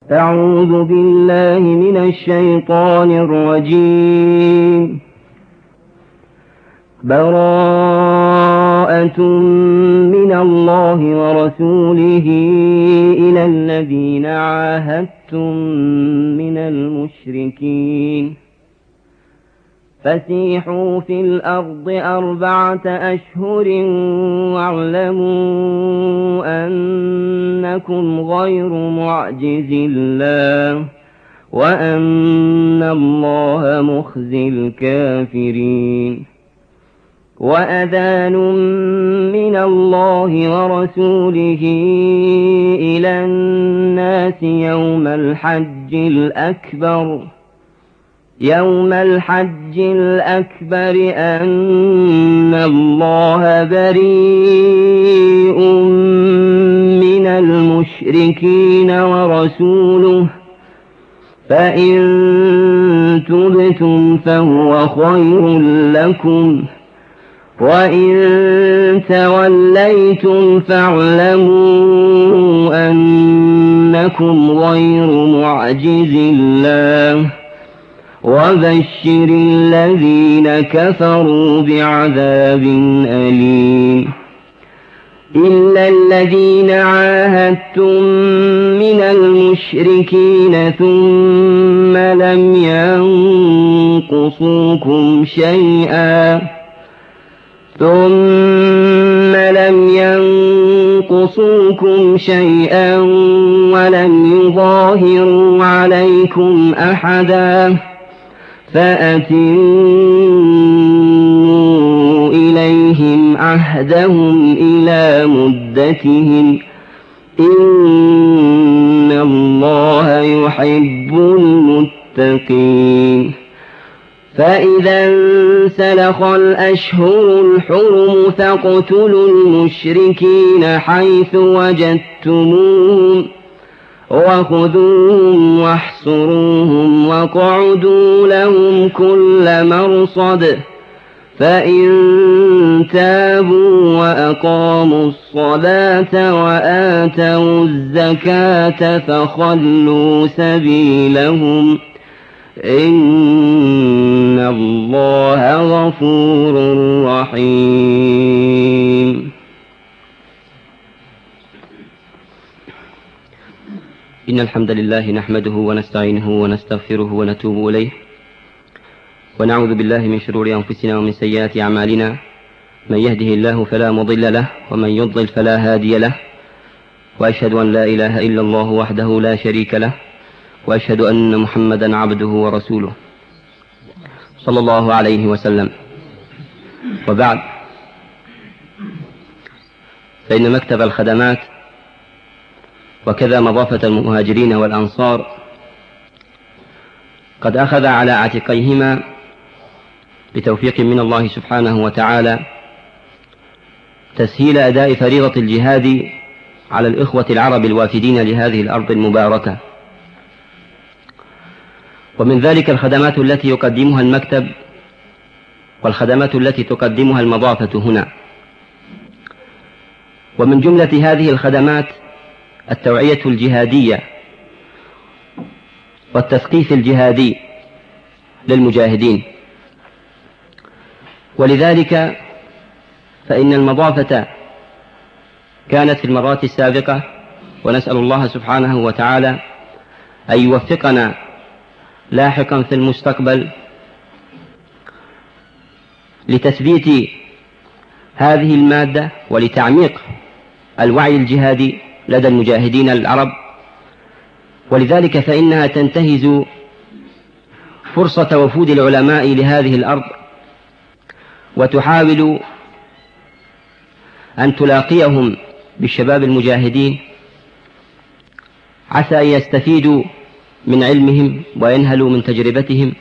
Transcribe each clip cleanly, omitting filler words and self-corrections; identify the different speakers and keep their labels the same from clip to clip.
Speaker 1: أعوذ بالله من الشيطان الرجيم. براءة من الله ورسوله إلى الذين عاهدتم من المشركين فسيحوا في الأرض 4 أشهر واعلموا أنكم غير معجز الله وأن الله مخزي الكافرين. وأذان من الله ورسوله إلى الناس يوم الحج الأكبر أن الله بريء من المشركين ورسوله فإن تبتم فهو خير لكم وإن توليتم فاعلموا أنكم غير معجز الله وبشر الذين كفروا بعذاب أليم. إلا الذين عاهدتم من المشركين ثم لم ينقصوكم شيئا ولم يظاهروا عليكم أحدا فأتموا إليهم عهدهم إلى مدتهم إن الله يحب المتقين. فإذا انسلخ الأشهر الحرم فاقتلوا المشركين حيث وجدتموهم وخذوهم واحصروهم واقعدوا لهم كل مرصد فإن تابوا وأقاموا الصلاة وآتوا الزكاة فخلوا سبيلهم إن الله غفور رحيم. إن الحمد لله نحمده ونستعينه ونستغفره ونتوب إليه ونعوذ بالله من شرور أنفسنا ومن سيئات أعمالنا من يهده الله فلا مضل له ومن يضلل فلا هادي له وأشهد أن لا إله إلا الله وحده لا شريك له وأشهد أن محمدا عبده ورسوله صلى الله عليه وسلم. وبعد، فإن مكتب الخدمات وكذا مضافة المهاجرين والأنصار قد أخذ على عاتقيهما بتوفيق من الله سبحانه وتعالى تسهيل أداء فريضة الجهاد على الإخوة العرب الوافدين لهذه الأرض المباركة، ومن ذلك الخدمات التي يقدمها المكتب والخدمات التي تقدمها المضافة هنا. ومن جملة هذه الخدمات التوعية الجهادية والتثقيف الجهادي للمجاهدين، ولذلك فإن المضافة كانت في المرات السابقة، ونسأل الله سبحانه وتعالى أن يوفقنا لاحقا في المستقبل لتثبيت هذه المادة ولتعميق الوعي الجهادي لدى المجاهدين العرب. ولذلك فإنها تنتهز فرصة وفود العلماء لهذه الأرض وتحاول أن تلاقيهم بالشباب المجاهدين عسى أن يستفيدوا من علمهم وينهلوا من تجربتهم.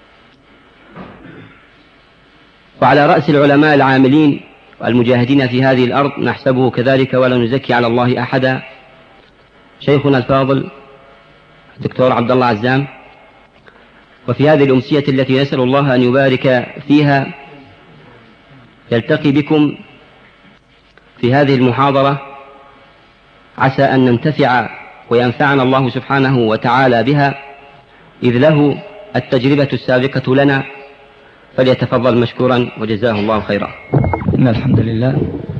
Speaker 1: وعلى رأس العلماء العاملين والمجاهدين في هذه الأرض نحسبه كذلك ولا نزكي على الله أحدا شيخنا الفاضل الدكتور عبد الله عزام. وفي هذه الأمسية التي نسأل الله أن يبارك فيها يلتقي بكم في هذه المحاضرة عسى أن ننتفع وينفعنا الله سبحانه وتعالى بها، إذ له التجربة السابقة لنا، فليتفضل مشكورا وجزاه الله خيرا.
Speaker 2: إن الحمد لله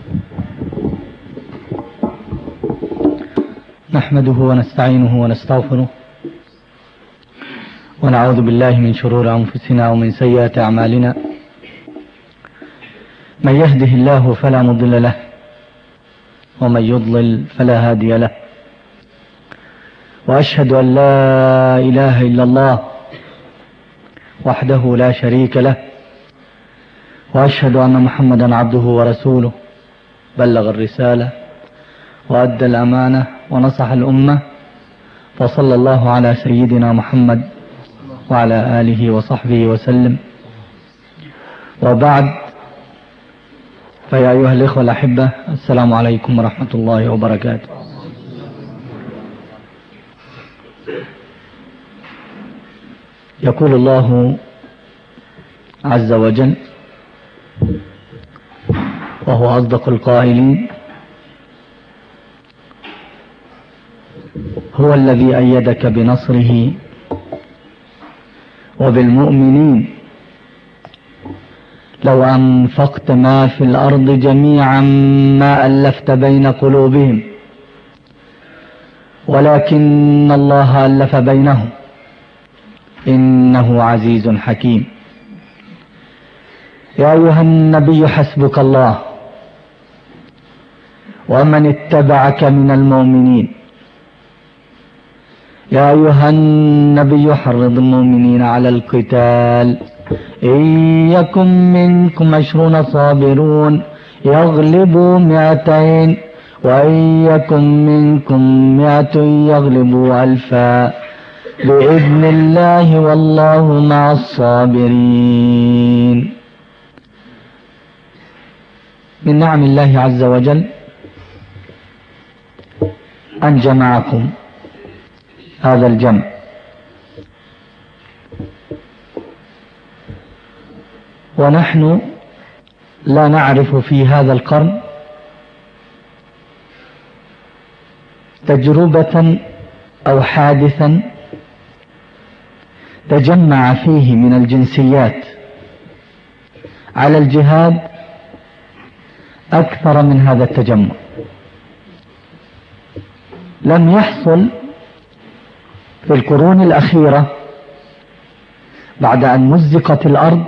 Speaker 2: نحمده ونستعينه ونستغفره ونعوذ بالله من شرور أنفسنا ومن سيئات أعمالنا. من يهده الله فلا مضل له ومن يضلل فلا هادي له، وأشهد أن لا إله إلا الله وحده لا شريك له، وأشهد أن محمدا عبده ورسوله، بلغ الرسالة وأدى الأمانة ونصح الأمة، فصلى الله على سيدنا محمد وعلى آله وصحبه وسلم. وبعد، فيا أيها الإخوة الأحبة، السلام عليكم ورحمة الله وبركاته. يقول الله عز وجل وهو أصدق القائلين: هو الذي أيدك بنصره وبالمؤمنين لو أنفقت ما في الأرض جميعا ما ألفت بين قلوبهم ولكن الله ألف بينهم إنه عزيز حكيم. يا أيها النبي حسبك الله ومن اتبعك من المؤمنين. يا أيها النبي حرض المؤمنين على القتال، إن يكن منكم 20 صابرون يغلبوا 200 وإن يكن منكم 100 يغلبوا 1000 بإذن الله والله مع الصابرين. من نعم الله عز وجل أن جمعكم هذا الجمع، ونحن لا نعرف في هذا القرن تجربة أو حادثا تجمع فيه من الجنسيات على الجهاد أكثر من هذا التجمع. لم يحصل في القرون الأخيرة بعد أن مزقت الأرض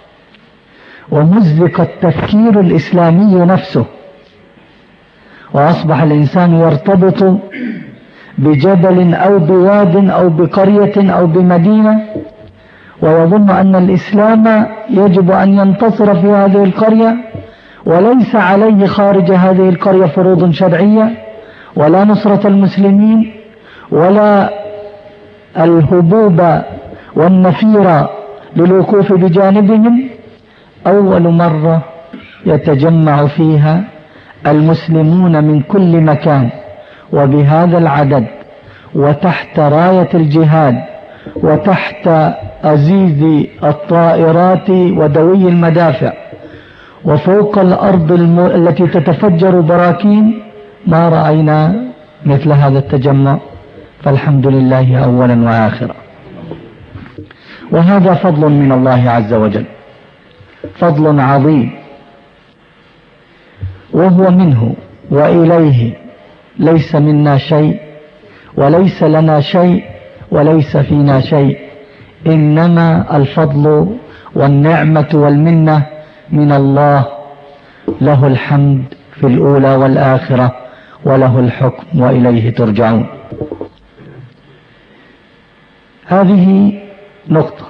Speaker 2: ومزق التفكير الإسلامي نفسه، وأصبح الإنسان يرتبط بجبل أو بواد أو بقرية أو بمدينة ويظن أن الإسلام يجب أن ينتصر في هذه القرية، وليس عليه خارج هذه القرية فروض شرعية ولا نصرة المسلمين ولا الهبوب والنفير للوقوف بجانبهم. أول مرة يتجمع فيها المسلمون من كل مكان وبهذا العدد وتحت راية الجهاد وتحت أزيز الطائرات ودوي المدافع وفوق الأرض التي تتفجر براكين، ما رأينا مثل هذا التجمع، فالحمد لله أولا وآخرا. وهذا فضل من الله عز وجل، فضل عظيم، وهو منه وإليه، ليس منا شيء وليس لنا شيء وليس فينا شيء، إنما الفضل والنعمة والمنة من الله، له الحمد في الأولى والآخرة وله الحكم وإليه ترجعون. هذه نقطة.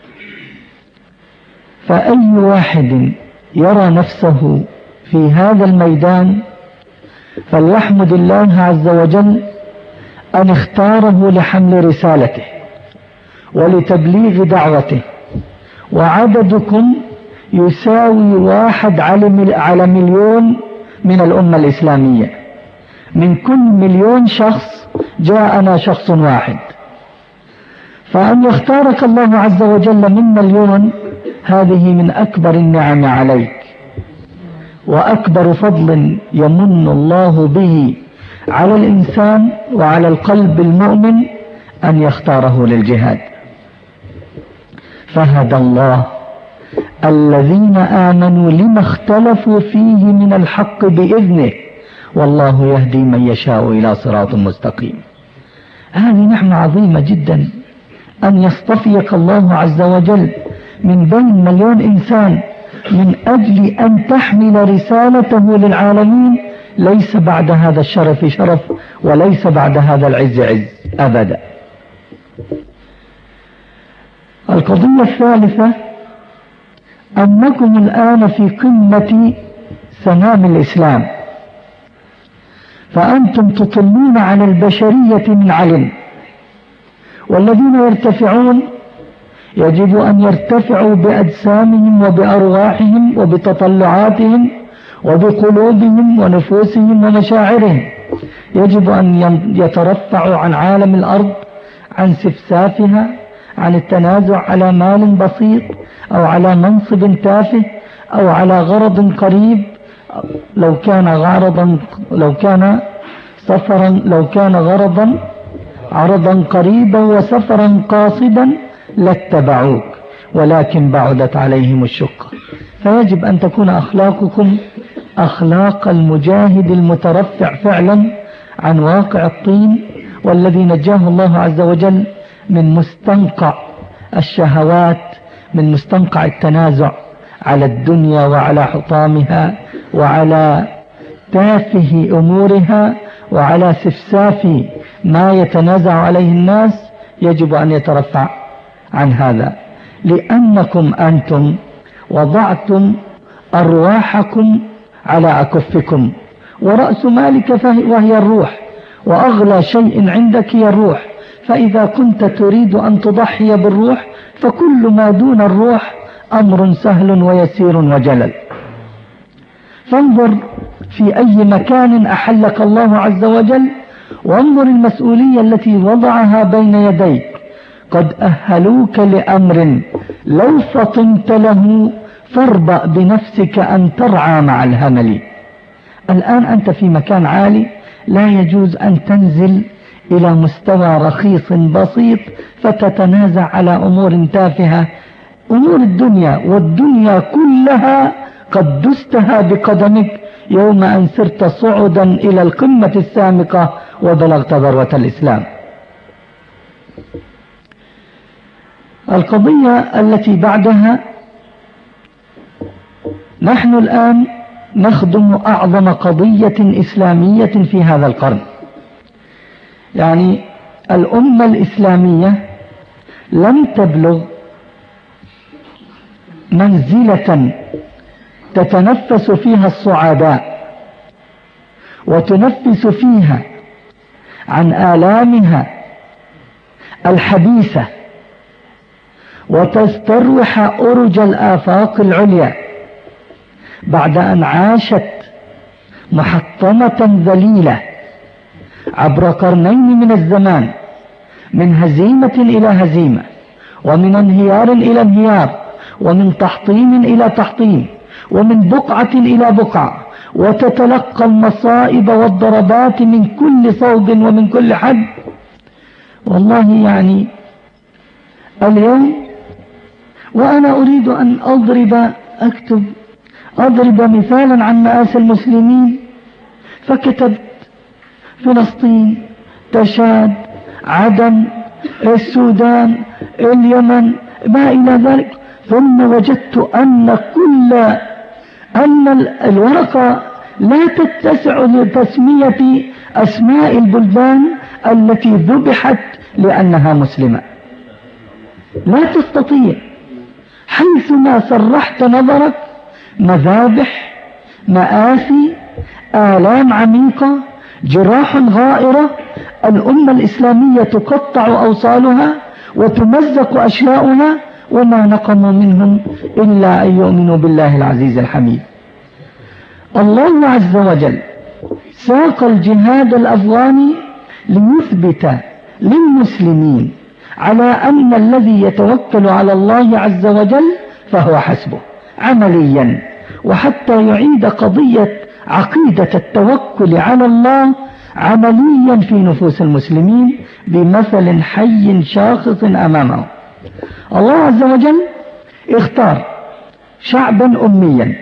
Speaker 2: فأي واحد يرى نفسه في هذا الميدان فليحمد الله عز وجل أن اختاره لحمل رسالته ولتبليغ دعوته، وعددكم يساوي 1 على مليون من الأمة الإسلامية. من كل 1,000,000 شخص جاءنا شخص واحد، فأن يختارك الله عز وجل من 1,000,000 هذه من أكبر النعم عليك، وأكبر فضل يمن الله به على الإنسان وعلى القلب المؤمن أن يختاره للجهاد. فهدى الله الذين آمنوا لما اختلفوا فيه من الحق بإذنه والله يهدي من يشاء إلى صراط مستقيم. هذه نعمة عظيمة جدا أن يصطفيك الله عز وجل من بين مليون إنسان من أجل أن تحمل رسالته للعالمين. ليس بعد هذا الشرف شرف وليس بعد هذا العز عز أبدا. القضية الثالثة أنكم الآن في قمة سنام الإسلام، فأنتم تطلون على البشرية من علم، والذين يرتفعون يجب أن يرتفعوا بأجسامهم وبأرواحهم وبتطلعاتهم وبقلوبهم ونفوسهم ومشاعرهم. يجب أن يترفعوا عن عالم الأرض، عن سفسافها، عن التنازع على مال بسيط أو على منصب تافه أو على غرض قريب. لو كان غرضا عرضا قريبا وسفرا قاصدا لاتبعوك، ولكن بعدت عليهم الشقة. فيجب أن تكون أخلاقكم أخلاق المجاهد المترفع فعلا عن واقع الطين، والذي نجاه الله عز وجل من مستنقع الشهوات، من مستنقع التنازع على الدنيا وعلى حطامها وعلى تافه أمورها وعلى سفساف ما يتنازع عليه الناس. يجب أن يترفع عن هذا، لأنكم أنتم وضعتم أرواحكم على أكفكم، ورأس مالك وهي الروح، وأغلى شيء عندك هي الروح. فإذا كنت تريد أن تضحي بالروح فكل ما دون الروح أمر سهل ويسير وجلل. فانظر في أي مكان أحلك الله عز وجل، وانظر المسؤولية التي وضعها بين يديك. قد أهلوك لأمر لو فطنت له فاربأ بنفسك أن ترعى مع الهمل. الآن أنت في مكان عالي، لا يجوز أن تنزل إلى مستوى رخيص بسيط فتتنازع على أمور تافهة. أمور الدنيا، والدنيا كلها قد دستها بقدمك يوم أن سرت صعدا إلى القمة السامقة وبلغت ذروة الإسلام. القضية التي بعدها، نحن الآن نخدم أعظم قضية إسلامية في هذا القرن. يعني الأمة الإسلامية لم تبلغ منزلة تتنفس فيها الصعداء وتنفس فيها عن آلامها الحديثة وتستروح أرج الآفاق العليا بعد أن عاشت محطمة ذليلة عبر قرنين من الزمان، من هزيمة إلى هزيمة، ومن انهيار إلى انهيار، ومن تحطيم إلى تحطيم، ومن بقعة إلى بقعة، وتتلقى المصائب والضربات من كل صوب ومن كل حد. والله يعني اليوم وأنا أريد أن أضرب مثالا عن مآسي المسلمين، فكتبت فلسطين، تشاد، عدن، السودان، اليمن، ما إلى ذلك، ثم وجدت أن الورقة لا تتسع لتسمية أسماء البلدان التي ذبحت لأنها مسلمة. لا تستطيع، حيثما سرحت نظرك مذابح، مآسي، آلام عميقة، جراح غائرة. الأمة الإسلامية تقطع أوصالها وتمزق أشلاؤها، وما نقموا منهم إلا أن يؤمنوا بالله العزيز الحميد. الله عز وجل ساق الجهاد الأفغاني ليثبت للمسلمين على أن الذي يتوكل على الله عز وجل فهو حسبه عمليا، وحتى يعيد قضية عقيدة التوكل على الله عمليا في نفوس المسلمين بمثل حي شاخص أمامهم. الله عز وجل اختار شعبا أميا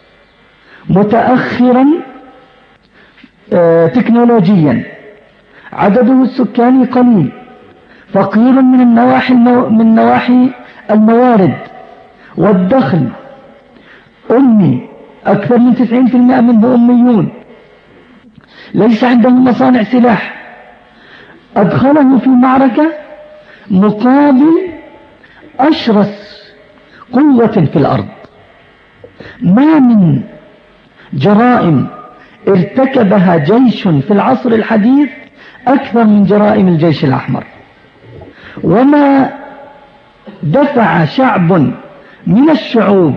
Speaker 2: متأخرا تكنولوجيا، عدده السكاني قليل، فقير من نواحي الموارد والدخل، أمي، أكثر من 90% منه أميون، ليس عندهم مصانع سلاح، أدخله في معركة مقابل أشرس قوة في الأرض. ما من جرائم ارتكبها جيش في العصر الحديث أكثر من جرائم الجيش الأحمر، وما دفع شعب من الشعوب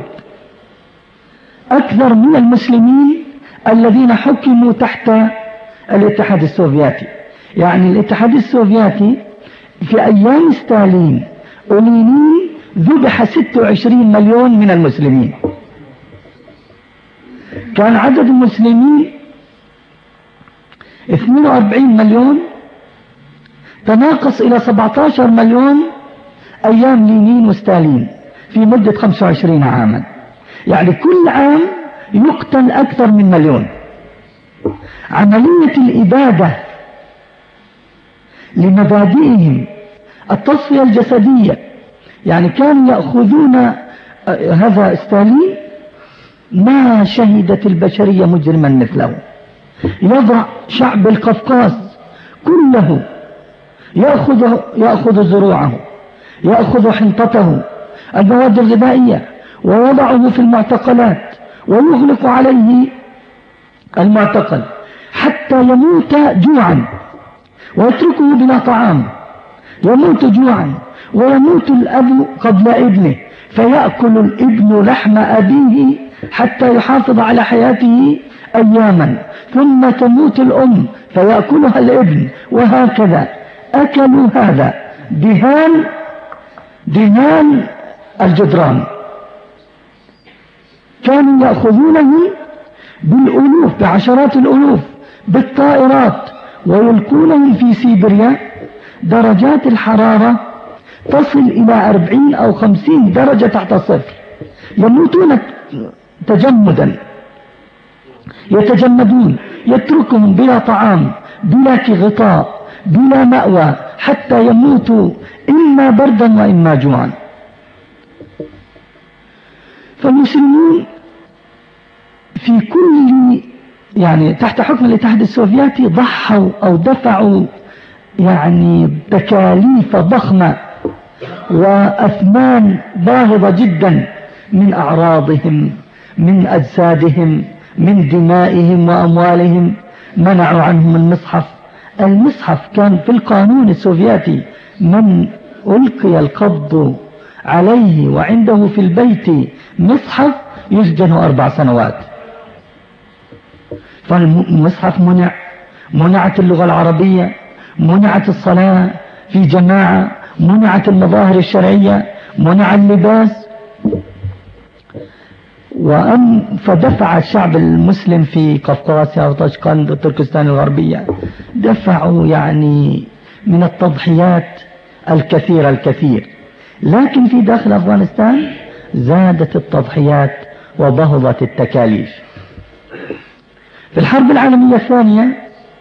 Speaker 2: أكثر من المسلمين الذين حكموا تحت الاتحاد السوفيتي. يعني الاتحاد السوفيتي في أيام ستالين ولينين ذبح 26 مليون من المسلمين. كان عدد المسلمين 42 مليون، تناقص إلى 17 مليون أيام لينين وستالين في مدة 25 عاما. يعني كل عام يقتل أكثر من مليون. عملية الإبادة لمبادئهم، التصفية الجسدية، يعني كانوا يأخذون هذا ستالين ما شهدت البشرية مجرما مثله. يضع شعب القفقاز كله، يأخذ زروعه، يأخذ حنطته، المواد الغذائية، ويضعه في المعتقلات ويغلق عليه المعتقل حتى يموت جوعا ويتركه بلا طعام. يموت جوعا ويموت الأب قبل ابنه، فيأكل الابن لحم أبيه حتى يحافظ على حياته أياما، ثم تموت الأم فيأكلها الابن، وهكذا أكلوا هذا دهان الجدران. كانوا يأخذونه بالألوف، بعشرات الألوف بالطائرات، ويلقونهم في سيبيريا. درجات الحرارة تصل إلى 40 أو 50 درجة تحت الصفر، يموتون تجمدا، يتجمدون، يتركهم بلا طعام، بلا غطاء، بلا مأوى، حتى يموتوا إما بردا وإما جوعا. فالمسلمون في كل يعني تحت حكم الاتحاد السوفيتي ضحوا أو دفعوا يعني تكاليف ضخمة وأثمان باهظة جدا من أعراضهم، من أجسادهم، من دمائهم وأموالهم. منعوا عنهم المصحف كان في القانون السوفيتي من ألقي القبض عليه وعنده في البيت مصحف يسجن 4 سنوات. فالمصحف منعت اللغة العربية، منعت الصلاة في جماعة، منعت المظاهر الشرعية، منع اللباس. فدفع الشعب المسلم في قفقاسيا وطشقند وتركستان الغربية، دفعوا يعني من التضحيات الكثير. لكن في داخل أفغانستان زادت التضحيات وبهضت التكاليف. في الحرب العالمية الثانية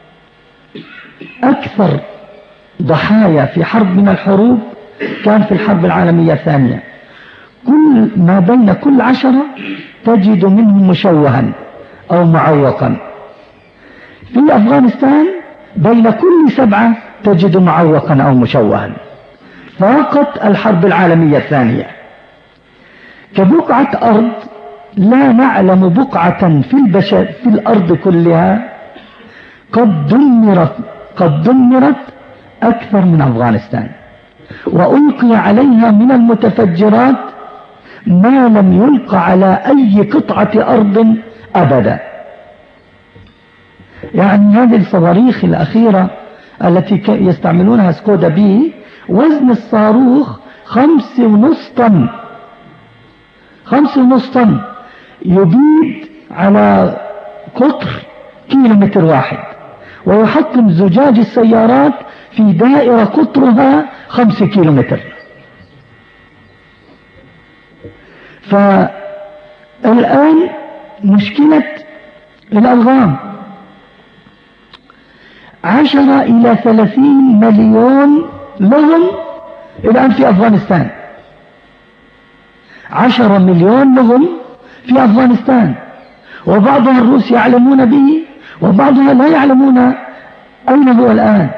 Speaker 2: أكثر ضحايا في حرب من الحروب كان في الحرب العالمية الثانية. ما بين كل 10 تجد منهم مشوها أو معوقا. في أفغانستان بين كل 7 تجد معوقا أو مشوها. فقط الحرب العالمية الثانية كبقعة أرض لا نعلم بقعة في الأرض كلها قد دمرت أكثر من أفغانستان، وألقي عليها من المتفجرات ما لم يلقى على أي قطعة أرض أبدا. يعني هذه الصواريخ الأخيرة التي يستعملونها سكودا بي، وزن الصاروخ 5.5 طن، 5.5 طن، يبيد على قطر كيلومتر واحد، ويحطم زجاج السيارات في دائرة قطرها 5 كيلومتر. فالآن مشكلة الألغام 10 إلى 30 مليون لغم الآن في أفغانستان. 10 مليون لغم في أفغانستان، وبعضها الروس يعلمون به وبعضها لا يعلمون أين هو الآن.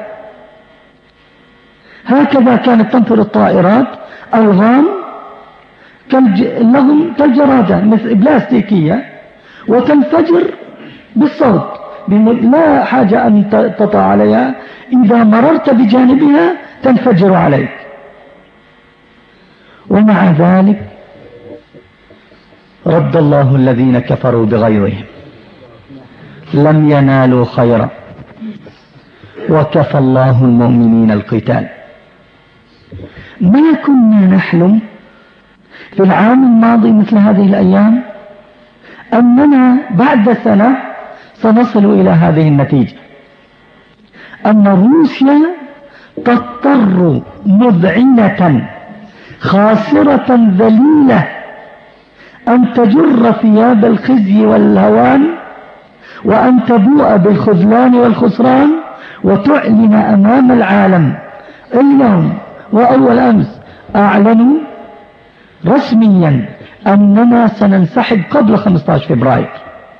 Speaker 2: هكذا كانت تنفر الطائرات ألغام اللغم كالجرادة مثل بلاستيكية، وتنفجر بالصوت، لا حاجة أن تطع عليها، إذا مررت بجانبها تنفجر عليك. ومع ذلك رد الله الذين كفروا بغيظهم لم ينالوا خيرا وكفى الله المؤمنين القتال. ما كنا نحلم في العام الماضي مثل هذه الأيام أننا بعد سنة سنصل إلى هذه النتيجة، أن روسيا تضطر مذعنة خاسرة ذليلة أن تجر ثياب الخزي والهوان، وأن تبوء بالخذلان والخسران، وتعلن أمام العالم. اليوم وأول أمس أعلنوا رسميا أننا سننسحب قبل 15 فبراير.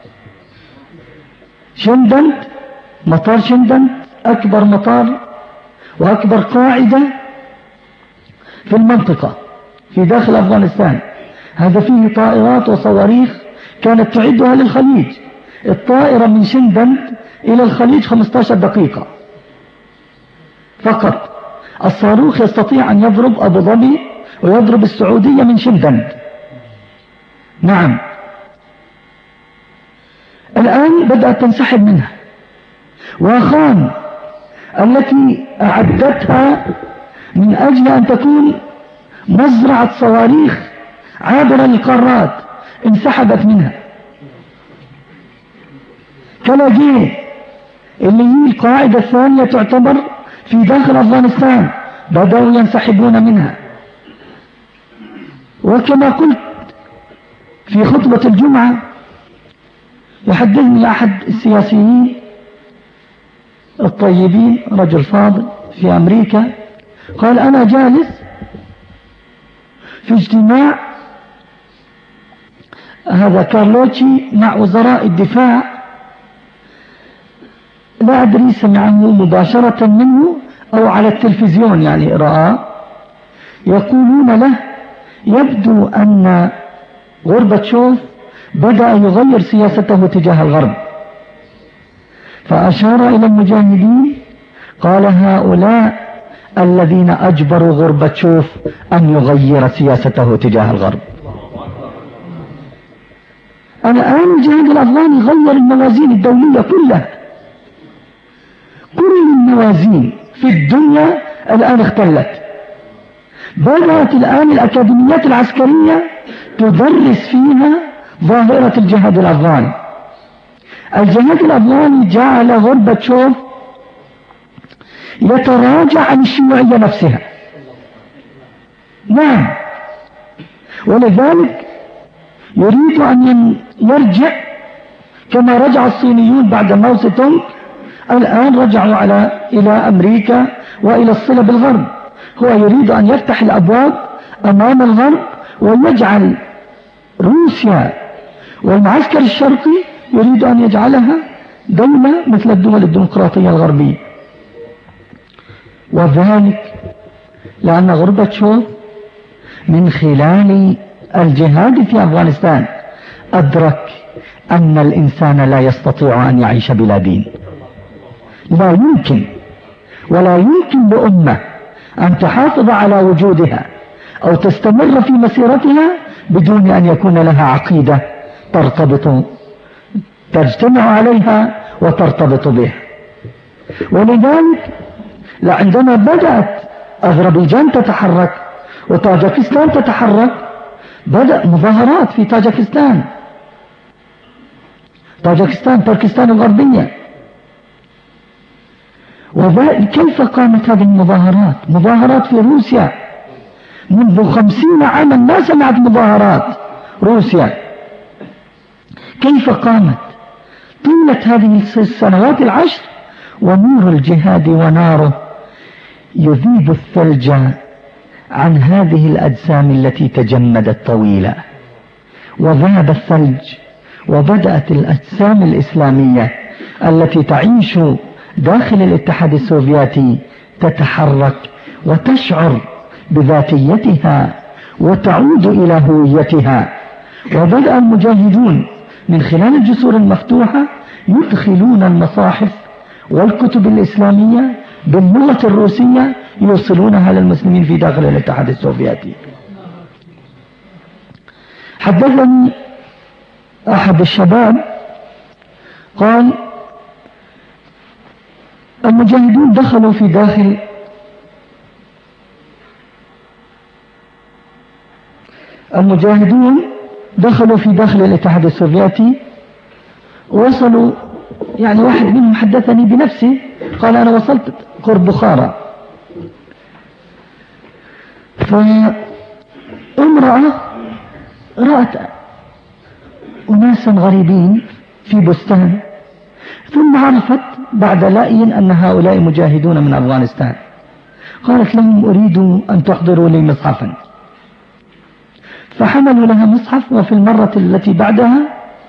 Speaker 2: شندنت، مطار شندنت أكبر مطار وأكبر قاعدة في المنطقة في داخل أفغانستان، هذا فيه طائرات وصواريخ كانت تعدها للخليج. الطائرة من شندنت إلى الخليج 15 دقيقة فقط. الصاروخ يستطيع أن يضرب أبو ظبي ويضرب السعودية من شندنت. نعم، الآن بدأت تنسحب منها. وخان التي أعدتها من أجل أن تكون مزرعة صواريخ عابرة للقارات انسحبت منها. كلاجين اللي هي القاعدة الثانية تعتبر في داخل أفغانستان بدأوا ينسحبون منها. وكما قلت في خطبة الجمعة، يحدثني أحد السياسيين الطيبين رجل فاضل في أمريكا، قال أنا جالس في اجتماع هذا كارلوتشي مع وزراء الدفاع، لا أدري سمعه مباشرة منه أو على التلفزيون، يعني رأى، يقولون له يبدو أن غورباتشوف بدأ يغير سياسته تجاه الغرب. فأشار إلى المجاهدين قال هؤلاء الذين أجبروا غورباتشوف أن يغير سياسته تجاه الغرب. الآن الجهاد الأفغاني غير الموازين الدولية كلها، كل الموازين في الدنيا الآن اختلت. بدأت الآن الأكاديميات العسكرية تدرس فيها ظاهرة الجهاد الأفغاني. الجهاد الأفغاني جعل غورباتشوف يتراجع عن الشيوعية نفسها. نعم، ولذلك يريد أن يرجع كما رجع الصينيون بعد ماو سي تونغ. الآن رجعوا إلى أمريكا وإلى الصلة بالغرب. هو يريد أن يفتح الأبواب أمام الغرب ويجعل روسيا والمعسكر الشرقي يريد أن يجعلها دولة مثل الدول الديمقراطية الغربية. وذلك لأن غورباتشوف من خلال الجهاد في أفغانستان أدرك أن الإنسان لا يستطيع أن يعيش بلا دين. لا يمكن، ولا يمكن لأمة أن تحافظ على وجودها أو تستمر في مسيرتها بدون أن يكون لها عقيدة تجتمع عليها وترتبط بها. ولذلك عندما بدأت أذربيجان تتحرك وطاجكستان تتحرك، بدأ مظاهرات في طاجكستان تركستان الغربية. وكيف قامت هذه المظاهرات؟ مظاهرات في روسيا منذ 50 عاما ما سمعت مظاهرات روسيا. كيف قامت طيلة هذه السنوات العشر؟ ونور الجهاد وناره يذيب الثلج عن هذه الأجسام التي تجمدت طويلة، وذاب الثلج وبدأت الأجسام الإسلامية التي تعيش داخل الاتحاد السوفيتي تتحرك وتشعر بذاتيتها وتعود إلى هويتها. وبدأ المجاهدون من خلال الجسور المفتوحة يدخلون المصاحف والكتب الإسلامية باللغة الروسية يوصلونها للمسلمين في داخل الاتحاد السوفيتي. حدثني أحد الشباب قال المجاهدون دخلوا في داخل الاتحاد السوفيتي، وصلوا، يعني واحد منهم حدثني بنفسه قال أنا وصلت قرب بخارى، فامرأة رأت أناسا غريبين في بستان، ثم عرفت بعد لأي أن هؤلاء مجاهدون من أفغانستان، قالت لهم أريد أن تحضروا لي مصحفا، فحملوا لها مصحف. وفي المرة التي بعدها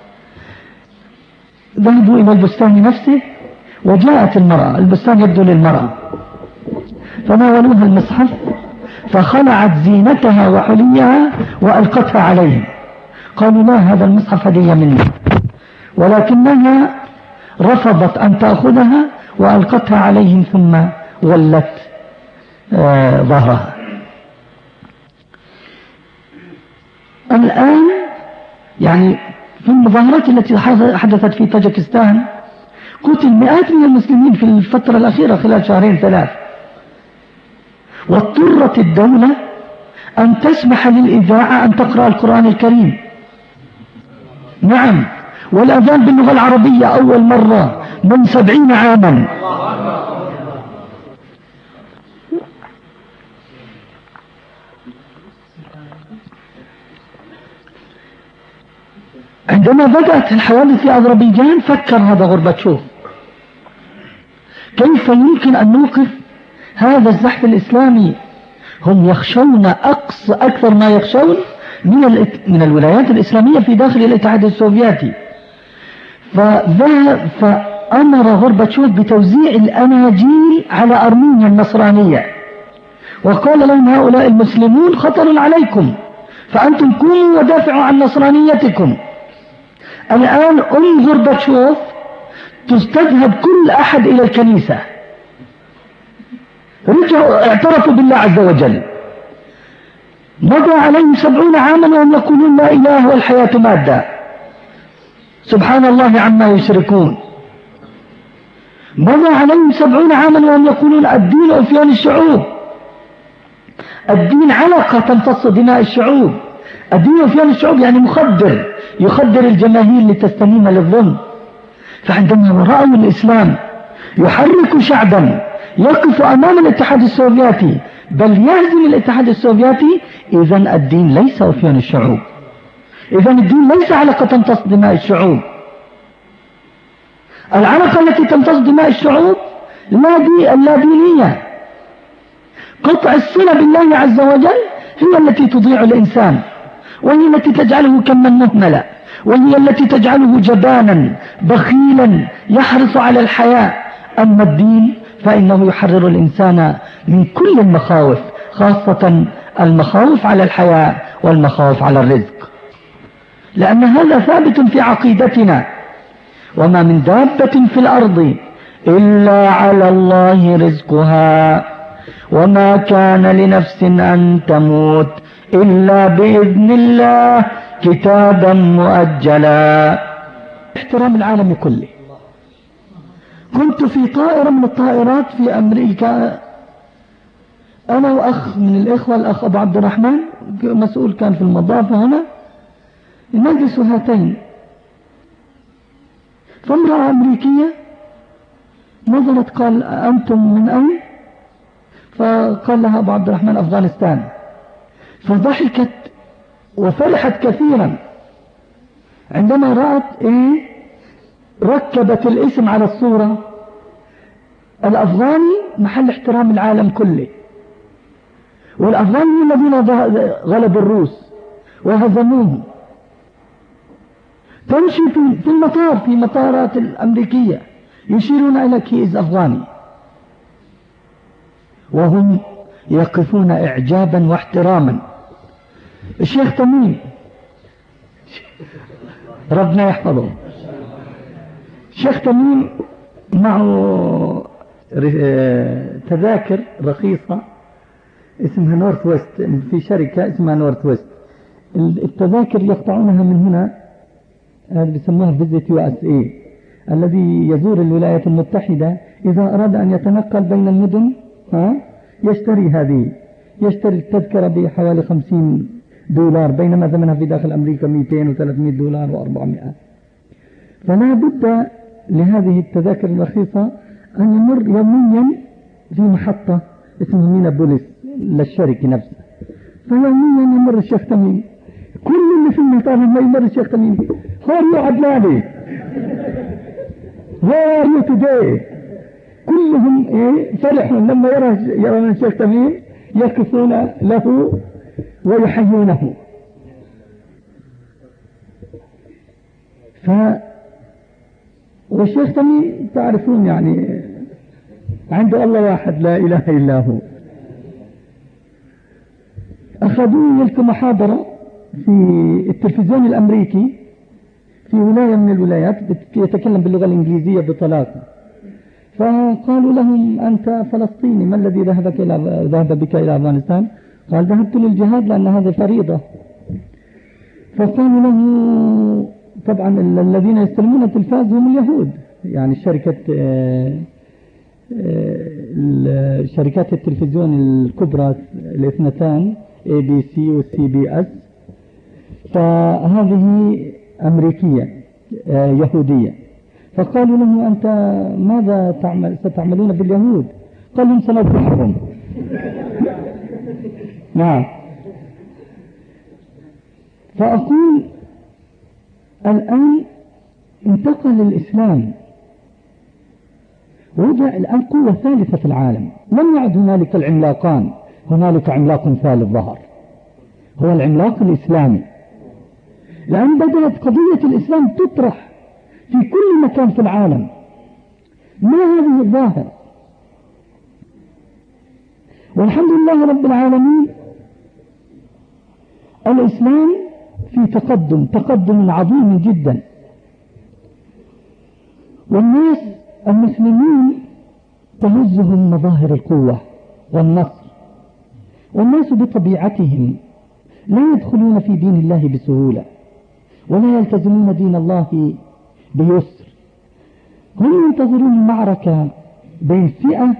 Speaker 2: ذهبوا إلى البستان نفسه، وجاءت المرأة، البستان يبدو للمرأة، فناولوها المصحف فخلعت زينتها وحليها وألقتها عليهم. قالوا لا، هذا المصحف هدية مني، ولكنها رفضت أن تأخذها وألقتها عليهم ثم ولت ظهرها. الآن يعني في المظاهرات التي حدثت في طاجكستان قتل مئات من المسلمين في الفترة الأخيرة خلال 2-3 واضطرت الدولة أن تسمح للإذاعة أن تقرأ القرآن الكريم. نعم، والأذان باللغة العربية أول مرة من 70 عاما. عندما بدأت الحوادث في أذربيجان فكر هذا غورباتشوف كيف يمكن أن نوقف هذا الزحف الإسلامي. هم يخشون أكثر ما يخشون من الولايات الإسلامية في داخل الاتحاد السوفيتي. فأمر غورباتشوف بتوزيع الأناجيل على أرمينيا النصرانية، وقال لهم هؤلاء المسلمون خطر عليكم، فأنتم كونوا ودافعوا عن نصرانيتكم. الآن غورباتشوف تستذهب كل أحد إلى الكنيسة، رجعوا اعترفوا بالله عز وجل. مضى عليهم 70 عاما وهم يقولون لا إله والحياة مادة، سبحان الله عما يشركون. مضى عليهم 70 عاما وهم يقولون الدين أفيان الشعوب، الدين علقة تمتص دماء الشعوب، الدين أفيان الشعوب يعني مخدر يخدر الجماهير لتستميم للظلم. فعندما رأوا الإسلام يحرك شعبا يقف أمام الاتحاد السوفيتي بل يهزم الاتحاد السوفيتي، إذن الدين ليس أفيان الشعوب، إذن الدين ليس علقة تمتص دماء الشعوب. العلقة التي تمتص دماء الشعوب لا دينية. قطع الصلة بالله عز وجل هي التي تضيع الإنسان، وهي التي تجعله كما مهملا، وهي التي تجعله جبانا بخيلا يحرص على الحياة. أما الدين فإنه يحرر الإنسان من كل المخاوف، خاصة المخاوف على الحياة والمخاوف على الرزق، لأن هذا ثابت في عقيدتنا: وما من دابة في الأرض إلا على الله رزقها وما كان لنفس أن تموت إلا بإذن الله كتابا مؤجلا. احترام العالم كله. كنت في طائرة من الطائرات في أمريكا أنا وأخ من الإخوة، الأخ أبو عبد الرحمن مسؤول كان في المضافة هنا، نجلس هاتين، فامرأة أمريكية نظرت قال أنتم من أين؟ فقال لها أبو عبد الرحمن أفغانستان. فضحكت وفرحت كثيرا عندما رأت ركبت الاسم على الصورة. الأفغاني محل احترام العالم كله، والأفغاني الذين غلبوا الروس وهزموهم. تمشي في المطار، في مطارات الأمريكية يشيرون إلى كيس أفغاني، وهم يقفون إعجابا واحتراما. الشيخ تميم ربنا يحفظه، الشيخ تميم معه تذاكر رخيصة اسمها نورث ويست، في شركة اسمها نورث ويست. التذاكر يقطعونها من هنا، هذا بيسموها فيزيت USA. الذي يزور الولايات المتحدة إذا أراد أن يتنقل بين المدن يشتري هذه، يشتري التذكرة بحوالي $50، بينما ثمنها في داخل أمريكا $200 و$300 و$400. فلا بد لهذه التذاكر الرخيصة أن يمر يوميا في محطة اسمها مينابوليس للشركة نفسها. فيوميا يمر الشيخ تميم، كل اللي في المطار لما يمر الشيخ تميم هو عدلاني Where are you today؟ كلهم فرحوا لما يرون الشيخ تميم، يقفون له ويحيونه. والشيخ تميم تعرفون يعني عنده الله واحد لا إله إلا هو. أخذوا يلقوا محاضرة في التلفزيون الأمريكي في ولاية من الولايات يتكلم باللغة الإنجليزية بطلاقة. فقالوا لهم أنت فلسطيني، ما الذي ذهب بك إلى أفغانستان؟ قال ذهبت للجهاد لأن هذا فريضة. فقالوا له طبعا الذين يستلمون التلفاز هم اليهود، يعني شركات التلفزيون الكبرى الاثنتان ABC و CBS، فهذه أمريكية يهودية. فقالوا له أنت ماذا ستعملون باليهود؟ قال لهم سنذبحهم. نعم. فأقول الآن انتقل الإسلام، وجاء الآن قوة ثالثة في العالم. لم يعد هنالك العملاقان، هنالك عملاق ثالث ظهر، هو العملاق الإسلامي. لأن بدأت قضية الإسلام تطرح في كل مكان في العالم. ما هذه الظاهرة؟ والحمد لله رب العالمين، الإسلام في تقدم عظيم جدا، والناس المسلمين تهزهم مظاهر القوة والنصر، والناس بطبيعتهم لا يدخلون في دين الله بسهولة، ولا يلتزمون دين الله بيسر. هم ينتظرون المعركة بين فئة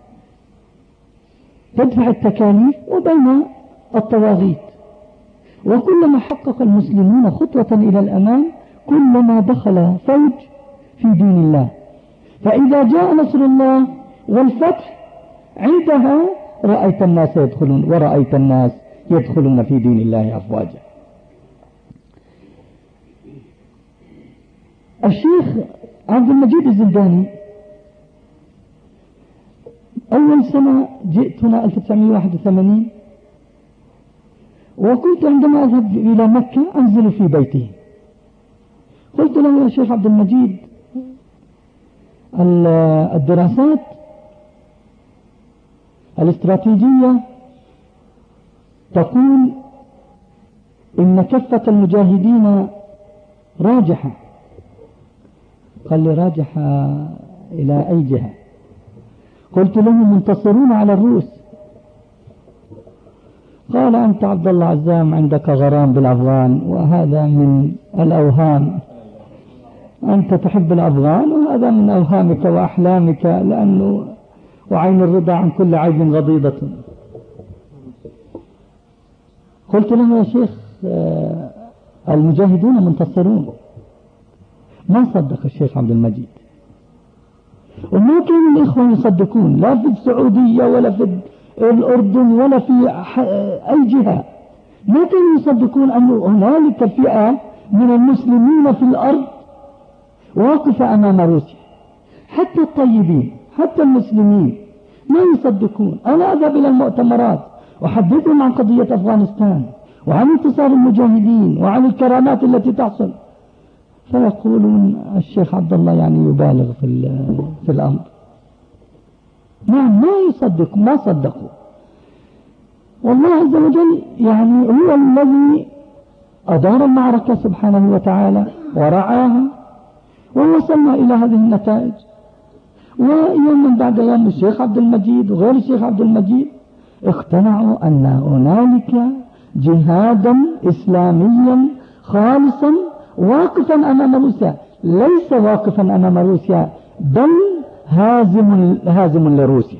Speaker 2: تدفع التكاليف وبين الطواغيت. وكلما حقق المسلمون خطوة إلى الأمام كلما دخل فوج في دين الله. فإذا جاء نصر الله والفتح عندها رأيت الناس يدخلون، ورأيت الناس يدخلون في دين الله أفواجا. الشيخ عبد المجيد الزنداني أول سنة جئت هنا 1981، وكنت عندما أذهب إلى مكة أنزل في بيته. قلت له يا شيخ عبد المجيد، الدراسات الاستراتيجية تقول إن كفة المجاهدين راجحة. قال لي راجحة إلى أي جهة؟ قلت له منتصرون على الروس. قال أنت عبد الله عزام عندك غرام بالأفغان، وهذا من الأوهام. أنت تحب الأفغان وهذا من أوهامك وأحلامك، لأنه وعين الرضا عن كل عيب غضيضة. قلت له يا شيخ المجاهدون منتصرون. ما صدق الشيخ عبد المجيد، وما كان الإخوة يصدقون، لا في السعودية ولا في الأردن ولا في أي جهة، ما كانوا يصدقون أن هنالك فئة من المسلمين في الأرض واقفة أمام روسيا. حتى الطيبين، حتى المسلمين ما يصدقون. أنا أذهب إلى المؤتمرات وأحدثهم عن قضية أفغانستان وعن انتصار المجاهدين وعن الكرامات التي تحصل، فيقولون الشيخ عبد الله يعني يبالغ في الأمر. ما يصدق، ما صدقوا. والله عز وجل يعني هو الذي أدار المعركة سبحانه وتعالى ورعاها ووصلنا إلى هذه النتائج. ويوم من بعد يوم الشيخ عبد المجيد وغير الشيخ عبد المجيد اقتنعوا أن هنالك جهادا إسلاميا خالصا واقفا أمام روسيا، ليس واقفا أمام روسيا بل هازم لروسيا.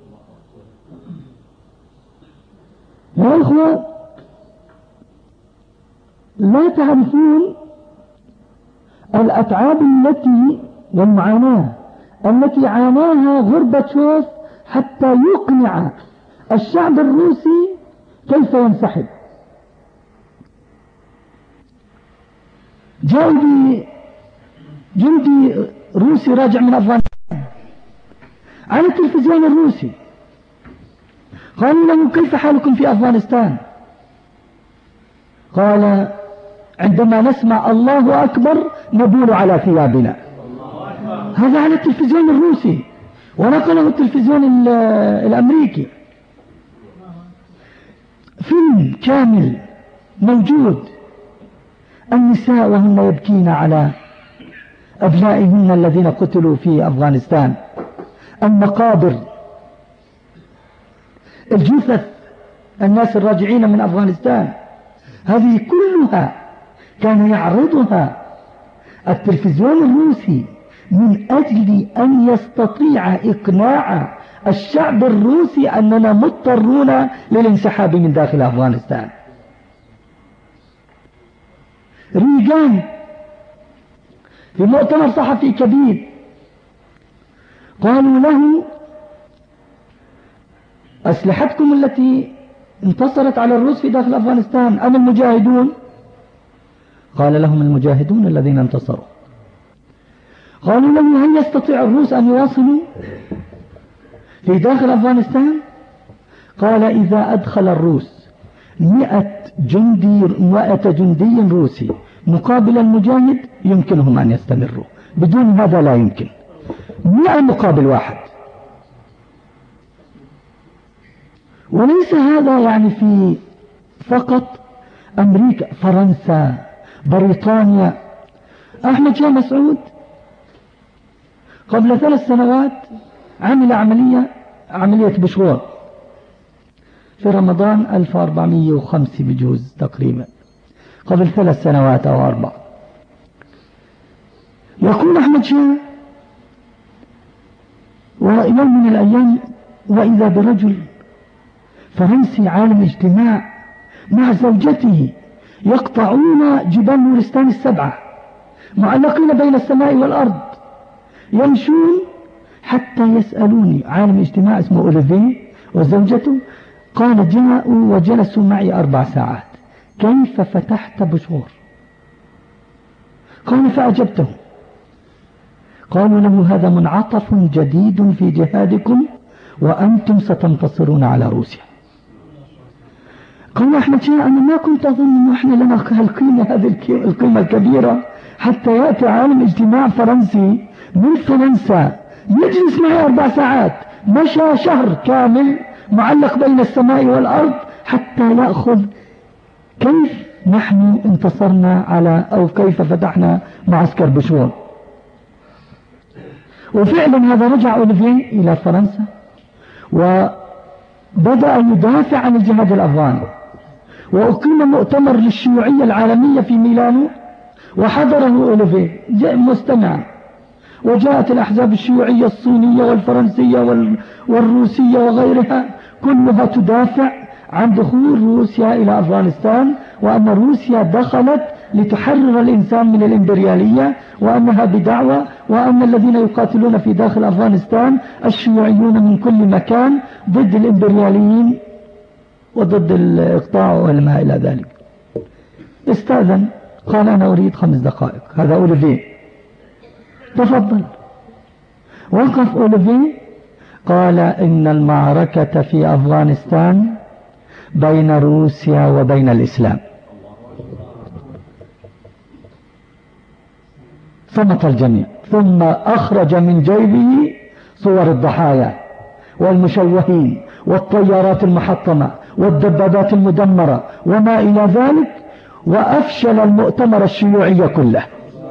Speaker 2: يا إخوة، لا تعرفون الأتعاب التي والمعاناة التي عاناها غورباتشوف حتى يقنع الشعب الروسي كيف ينسحب. جاء جندي روسي راجع من أفغانستان على التلفزيون الروسي، قالوا له كيف حالكم في أفغانستان؟ قال عندما نسمع الله أكبر نبول على ثيابنا. هذا على التلفزيون الروسي ونقله التلفزيون الأمريكي، فيلم كامل موجود. النساء وهن يبكين على أبنائهن الذين قتلوا في أفغانستان، المقابر، الجثث، الناس الراجعين من أفغانستان، هذه كلها كان يعرضها التلفزيون الروسي من أجل أن يستطيع إقناع الشعب الروسي أننا مضطرون للانسحاب من داخل أفغانستان. ريغان في مؤتمر صحفي كبير قالوا له أسلحتكم التي انتصرت على الروس في داخل أفغانستان أم المجاهدون؟ قال لهم المجاهدون الذين انتصروا. قالوا له هل يستطيع الروس أن يواصلوا في داخل أفغانستان؟ قال إذا أدخل الروس 100 جندي روسي مقابل المجاهد يمكنهم أن يستمروا، بدون هذا لا يمكن. 100 مقابل 1. وليس هذا يعني في فقط أمريكا، فرنسا، بريطانيا. أحمد شاه مسعود قبل 3 سنوات عمل عملية بشور في رمضان 1405 بجوز تقريبا، قبل 3 سنوات أو 4. يقول أحمد شاه ويوم من الأيام وإذا برجل فرنسي عالم اجتماع مع زوجته يقطعون جبال نورستان 7 معلقين بين السماء والأرض، يمشون حتى يسألوني. عالم اجتماع اسمه أوليفيه وزوجته، قال جاءوا وجلسوا معي 4 ساعات، كيف فتحت بشور؟ قال فأجبته. قالوا له هذا منعطف جديد في جهادكم وأنتم ستنتصرون على روسيا. قال أحمد شاه أنا ما كنت أظن نحن لنا هالقيمة، هذه القيمة الكبيرة حتى يأتي عالم اجتماع فرنسي من فرنسا يجلس معي 4 ساعات، مشى شهر كامل معلق بين السماء والأرض حتى يأخذ كيف نحن انتصرنا على أو كيف فتحنا معسكر بشور. وفعلا هذا رجع أوليفيه إلى فرنسا وبدأ يدافع عن الجهاد الأفغاني، وأقيم مؤتمر للشيوعية العالمية في ميلانو وحضره أوليفيه مستمعا، وجاءت الأحزاب الشيوعية الصينية والفرنسية والروسية وغيرها كلها تدافع عن دخول روسيا إلى أفغانستان، وأن روسيا دخلت لتحرر الإنسان من الإمبريالية، وأنها بدعوة، وأن الذين يقاتلون في داخل أفغانستان الشيوعيون من كل مكان ضد الإمبرياليين وضد الإقطاع وما إلى ذلك. استأذن، قال أنا أريد 5 دقائق. هذا أوليفيه، تفضل. وقف أوليفيه قال إن المعركة في أفغانستان بين روسيا وبين الإسلام. صمت الجميع، ثم أخرج من جيبه صور الضحايا والمشوهين والطيارات المحطمة والدبابات المدمرة وما إلى ذلك، وأفشل المؤتمر الشيوعي كله.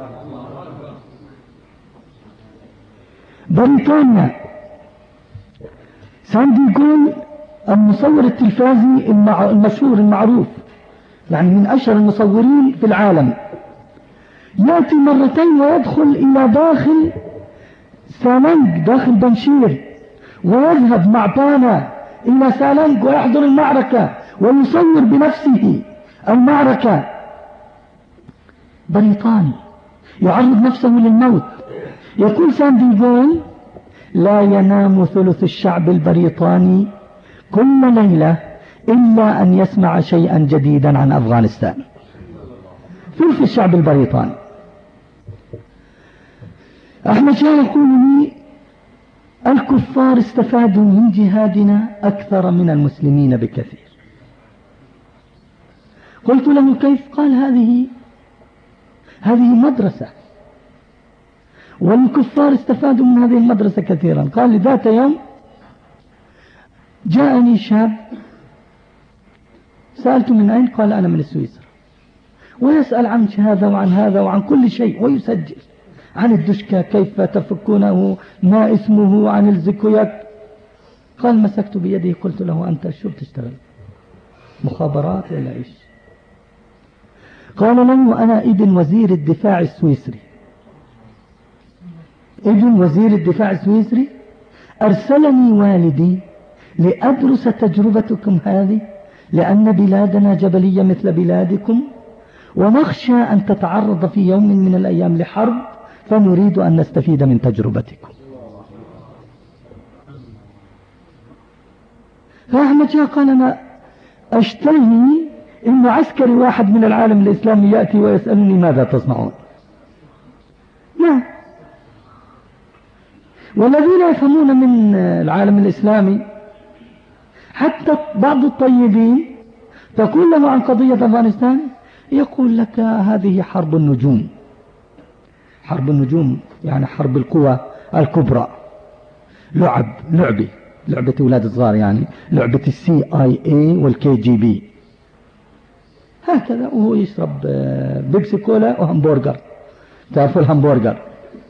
Speaker 2: بريطانيا، ساندي جول المصور التلفازي المشهور المعروف، يعني من أشهر المصورين في العالم، يأتي مرتين ويدخل إلى داخل سالنج داخل بنشير، ويذهب مع بانا إلى سالنج ويحضر المعركة ويصور بنفسه المعركة. بريطاني يعرض نفسه للموت. يقول ساندي جول لا ينام ثلث الشعب البريطاني كل ليلة إلا أن يسمع شيئا جديدا عن أفغانستان. ثلث الشعب البريطاني. أحمد شاه يقول لي الكفار استفادوا من جهادنا أكثر من المسلمين بكثير. قلت له كيف؟ قال هذه مدرسة، والكفار استفادوا من هذه المدرسة كثيرا. قال لي ذات يوم جاءني شاب، سألت من أين؟ قال أنا من سويسرا، ويسأل عن هذا وعن هذا وعن كل شيء، ويسجل عن الدشكة كيف تفكونه، ما اسمه، عن الزكويك. قال مسكت بيده قلت له أنت شو بتشتغل، مخابرات ولا إيش؟ قال له أنا ابن وزير الدفاع السويسري. ابن وزير الدفاع السويسري أرسلني والدي لأدرس تجربتكم هذه، لأن بلادنا جبلية مثل بلادكم، ونخشى أن تتعرض في يوم من الأيام لحرب، فنريد أن نستفيد من تجربتكم. فأحمد شاه قال أنا أشتهي إن عسكري واحد من العالم الإسلامي يأتي ويسألني ماذا تصنعون. لا، والذين يفهمون من العالم الإسلامي حتى بعض الطيبين تقول له عن قضية أفغانستان يقول لك هذه حرب النجوم. حرب النجوم يعني حرب القوى الكبرى، لعبة أولاد صغار، يعني لعبة CIA والKGB هكذا. وهو يشرب بيبسي كولا وهمبورجر، تعرفوا الهمبورجر،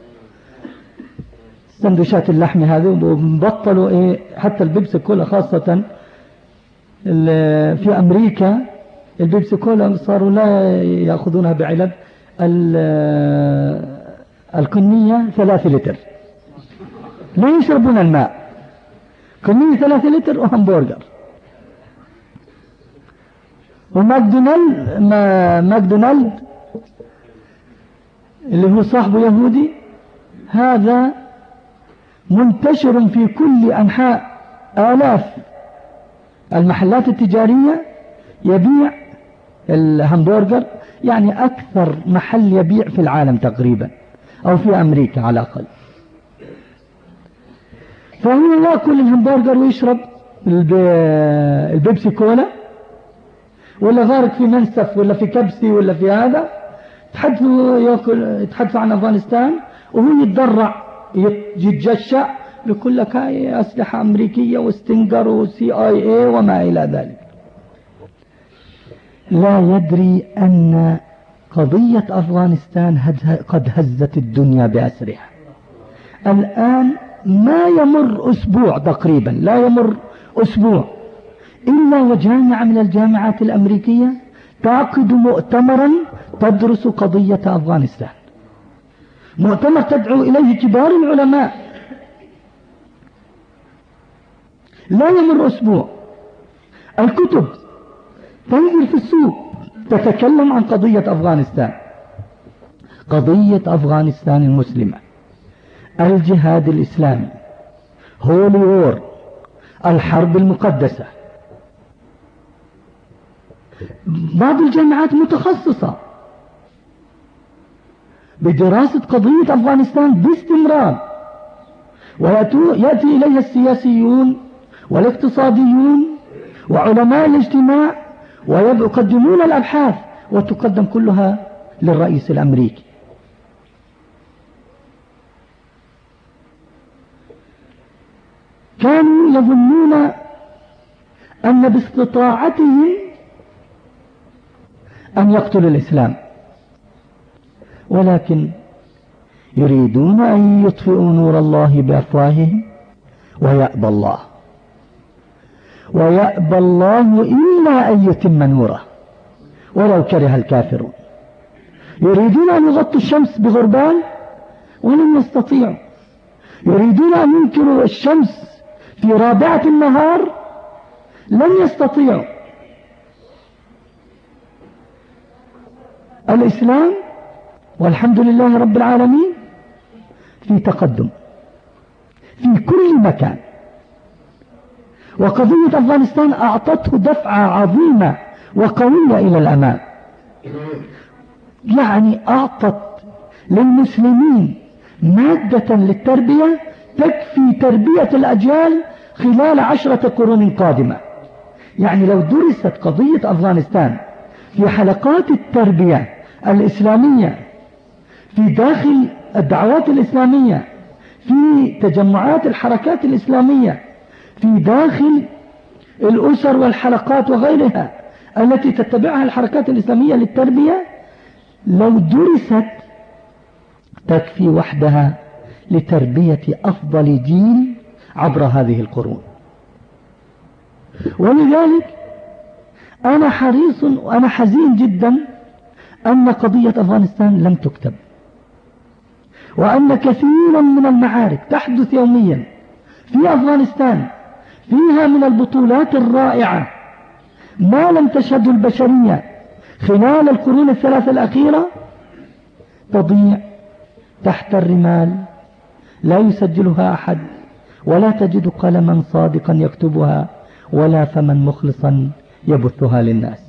Speaker 2: سندوشات اللحم هذه، وبطلوا حتى البيبسي كولا خاصة في أمريكا. البيبسي كولا صاروا لا يأخذونها بعلب، الكمية 3 لتر، لا يشربون الماء، كمية 3 لتر وهمبورجر. وماكدونالد اللي هو صاحبه يهودي، هذا منتشر في كل أنحاء، آلاف المحلات التجارية يبيع الهمبورجر، يعني أكثر محل يبيع في العالم تقريبا، أو في أمريكا على الأقل. فهو يأكل الهمبورجر ويشرب البيبسي كولا، ولا غارق في منسف ولا في كبسي ولا في هذا. يتحدثوا عن أفغانستان وهو يتضرع يتجشع، يقول لك هاي أسلحة أمريكية وستنجر وCIA وما إلى ذلك. لا يدري أن قضية أفغانستان قد هزت الدنيا بأسرها. الآن ما يمر أسبوع تقريبا، لا يمر أسبوع إلا وجامعة من الجامعات الأمريكية تعقد مؤتمرا تدرس قضية أفغانستان، مؤتمر تدعو إليه كبار العلماء. لا يمر أسبوع، الكتب تنزل في السوق تتكلم عن قضية أفغانستان، قضية أفغانستان المسلمة، الجهاد الإسلامي، هولي وور، الحرب المقدسة. بعض الجامعات متخصصة بدراسة قضية أفغانستان باستمرار، ويأتي إليها السياسيون والاقتصاديون وعلماء الاجتماع ويقدمون الأبحاث، وتقدم كلها للرئيس الأمريكي. كانوا يظنون أن باستطاعتهم أن يقتلوا الإسلام، ولكن يريدون أن يطفئوا نور الله بأفواههم ويأبى الله، ويأبى الله إلا أن يتم نوره ولو كره الكافرون. يريدون أن يغطوا الشمس بغربال ولم يستطيعوا، يريدون أن ينكروا الشمس في رابعة النهار لم يستطيعوا. الإسلام والحمد لله رب العالمين في تقدم في كل مكان، وقضية أفغانستان أعطته دفعة عظيمة وقوية إلى الأمام، يعني أعطت للمسلمين مادة للتربية تكفي تربية الأجيال خلال 10 قرون قادمة. يعني لو درست قضية أفغانستان في حلقات التربية الإسلامية في داخل الدعوات الإسلامية، في تجمعات الحركات الإسلامية، في داخل الأسر والحلقات وغيرها التي تتبعها الحركات الإسلامية للتربية، لو درست تكفي وحدها لتربية أفضل جيل عبر هذه القرون. ولذلك أنا حريص وأنا حزين جدا أن قضية أفغانستان لم تكتب، وأن كثيرا من المعارك تحدث يوميا في أفغانستان فيها من البطولات الرائعة ما لم تشهده البشرية خلال القرون الثلاثة الأخيرة، تضيع تحت الرمال، لا يسجلها أحد، ولا تجد قلما صادقا يكتبها ولا فما مخلصا يبثها للناس.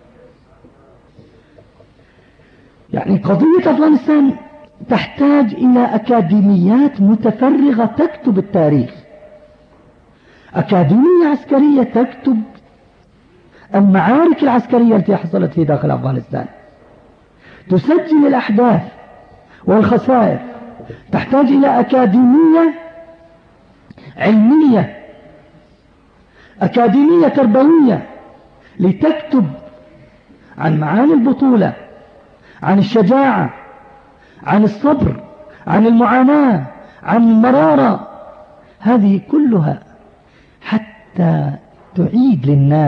Speaker 2: يعني قضية أفغانستان تحتاج إلى أكاديميات متفرغة تكتب التاريخ، أكاديمية عسكرية تكتب المعارك العسكرية التي حصلت في داخل أفغانستان، تسجل الأحداث والخسائر. تحتاج إلى أكاديمية علمية، أكاديمية تربوية لتكتب عن معاني البطولة، عن الشجاعة، عن الصبر، عن المعاناة، عن المرارة، هذه كلها حتى تعيد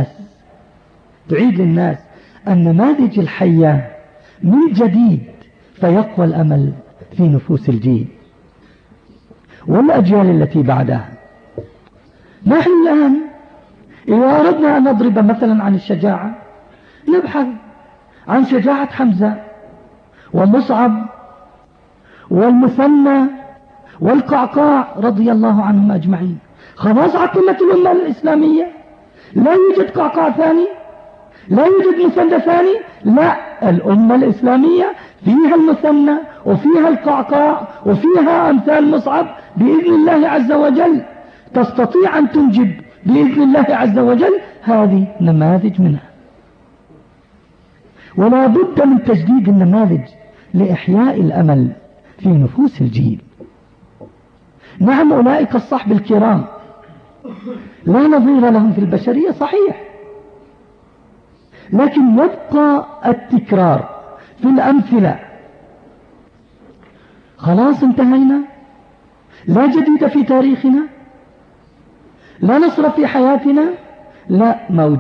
Speaker 2: للناس النماذج الحية من جديد، فيقوى الأمل في نفوس الجيل والأجيال التي بعدها. نحن الآن إذا أردنا أن نضرب مثلا عن الشجاعة، نبحث عن شجاعة حمزة ومصعب والمثنى والقعقاع رضي الله عنهم أجمعين. خلاص عقمت الأمة الإسلامية، لا يوجد قعقاع ثاني، لا يوجد مثنى ثاني، لا، الأمة الإسلامية فيها المثنى وفيها القعقاع وفيها أمثال مصعب بإذن الله عز وجل، تستطيع أن تنجب بإذن الله عز وجل هذه نماذج منها. ولا بد من تجديد النماذج لإحياء الأمل في نفوس الجيل. نعم، أولئك الصحب الكرام لا نظير لهم في البشرية صحيح، لكن يبقى التكرار في الأمثلة. خلاص انتهينا، لا جديد في تاريخنا، لا نصر في حياتنا، لا،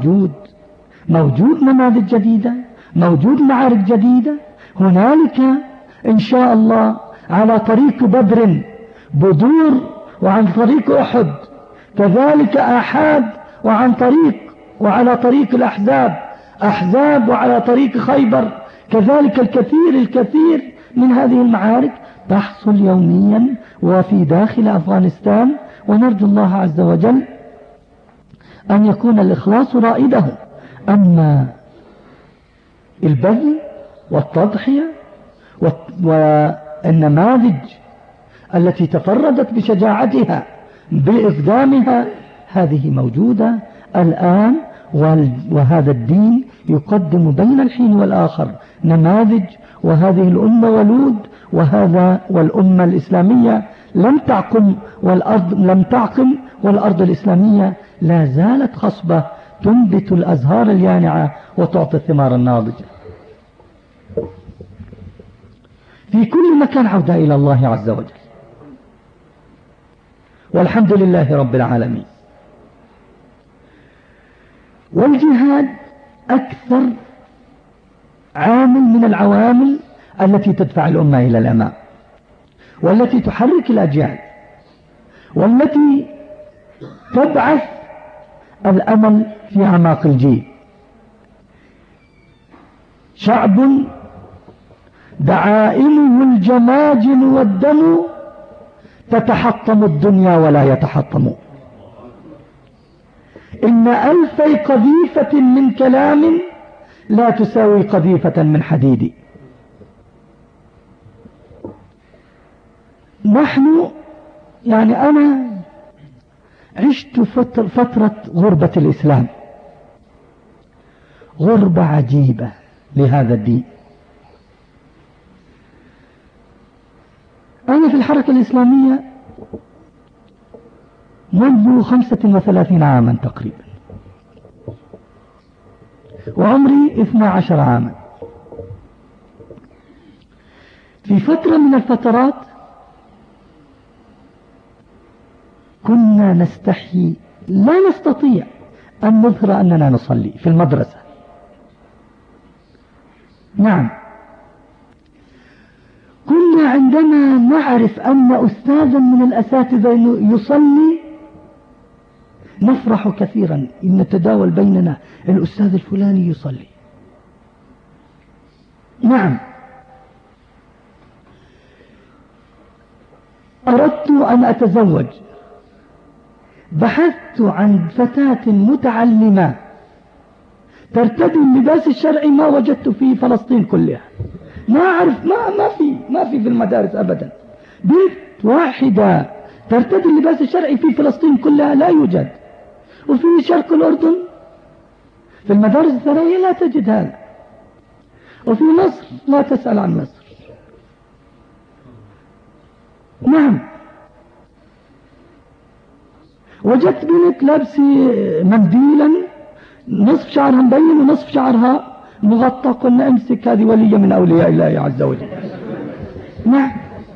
Speaker 2: موجود نماذج جديدة، موجود معارك جديدة. هنالك إن شاء الله على طريق بدر بدور، وعن طريق أحد كذلك آحاد، وعلى طريق الأحزاب أحزاب وعلى طريق خيبر كذلك الكثير من هذه المعارك تحصل يوميا وفي داخل أفغانستان. ونرجو الله عز وجل أن يكون الإخلاص رائده. أما البذل والتضحية والنماذج التي تفردت بشجاعتها بإقدامها هذه موجودة الآن، وهذا الدين يقدم بين الحين والآخر نماذج. وهذه الأمة ولود، والأمة الإسلامية لم تعقم والأرض الإسلامية لا زالت خصبة تنبت الأزهار اليانعة وتعطي الثمار الناضجة. في كل مكان عودة إلى الله عز وجل، والحمد لله رب العالمين. والجهاد أكثر عامل من العوامل التي تدفع الأمة إلى الأمام، والتي تحرك الأجيال، والتي تبعث الأمل في أعماق الجيل. شعب دعائمه الجماجل والدم تتحطم الدنيا ولا يتحطم. إن ألفي قذيفة من كلام لا تساوي قذيفة من حديد. نحن أنا عشت فترة غربة الإسلام، غربة عجيبة لهذا الدين. أنا في الحركة الإسلامية منذ 35 عاما تقريبا، وعمري 12 عاما. في فترة من الفترات كنا نستحي، لا نستطيع أن نظهر أننا نصلي في المدرسة. نعم، كنا عندما نعرف أن أستاذا من الأساتذة يصلي نفرح كثيرا، إن نتداول بيننا الأستاذ الفلاني يصلي. نعم، أردت أن أتزوج، بحثت عن فتاة متعلمة ترتدي اللباس الشرعي، ما وجدت في فلسطين كلها. ما أعرف، ما في المدارس أبدا بنت واحدة ترتدي اللباس الشرعي في فلسطين كلها، لا يوجد. وفي شرق الأردن في المدارس الثانوية لا تجد هذا، وفي مصر لا تسأل عن مصر. نعم، وجدت بنت لابسة منديلا نصف شعرها مبين ونصف شعرها مغطى، قلنا امسك، هذه ولية من أولياء الله عز وجل. نعم،